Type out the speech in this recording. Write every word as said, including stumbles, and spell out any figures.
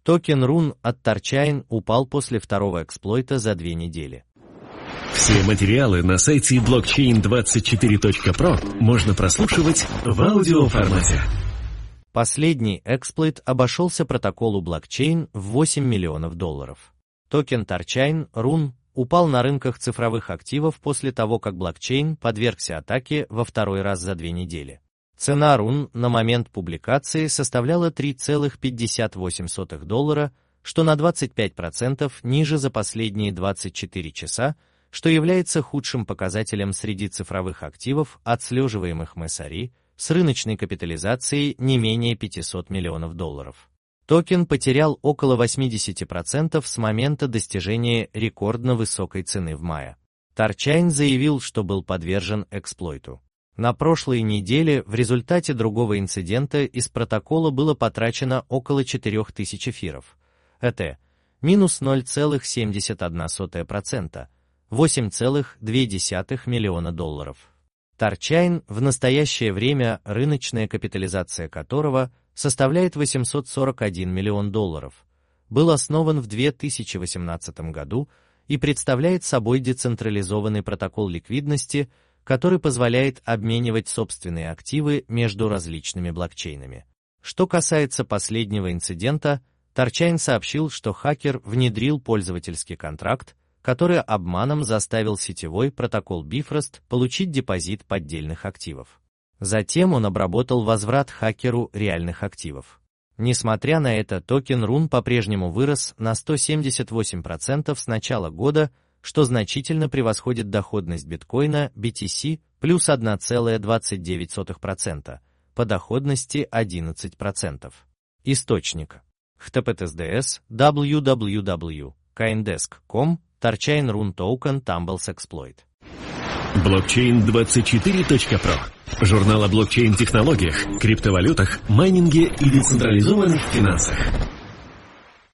Токен рун от Torchain упал после второго эксплойта за две недели. Все материалы на сайте блокчейн двадцать четыре точка про можно прослушивать в аудиоформате. Последний эксплойт обошелся протоколу блокчейн в восемь миллионов долларов. Токен Torchain рун упал на рынках цифровых активов после того, как блокчейн подвергся атаке во второй раз за две недели. Цена рун на момент публикации составляла три целых пятьдесят восемь сотых доллара, что на двадцать пять процентов ниже за последние двадцать четыре часа, что является худшим показателем среди цифровых активов, отслеживаемых Messari, с рыночной капитализацией не менее пятисот миллионов долларов. Токен потерял около восемьдесят процентов с момента достижения рекордно высокой цены в мае. Torchain заявил, что был подвержен эксплойту. На прошлой неделе в результате другого инцидента из протокола было потрачено около четырёх тысяч эфиров. Это минус ноль целых семьдесят одна сотая процента, восемь целых две десятых миллиона долларов. Torchain, в настоящее время рыночная капитализация которого составляет восемьсот сорок один миллион долларов, был основан в две тысячи восемнадцатом году и представляет собой децентрализованный протокол ликвидности, который позволяет обменивать собственные активы между различными блокчейнами. Что касается последнего инцидента, Torchain сообщил, что хакер внедрил пользовательский контракт, который обманом заставил сетевой протокол Bifrost получить депозит поддельных активов. Затем он обработал возврат хакеру реальных активов. Несмотря на это, токен рун по-прежнему вырос на сто семьдесят восемь процентов с начала года, что значительно превосходит доходность биткоина би ти си плюс одна целая двадцать девять сотых процента, по доходности одиннадцать процентов. Источник: эйч ти ти пи эс ди эс дабл ю дабл ю дабл ю точка коиндеск точка ком Torchain рун токен Tumbles Exploit. блокчейн двадцать четыре точка про. Журнал о блокчейн-технологиях, криптовалютах, майнинге и децентрализованных финансах.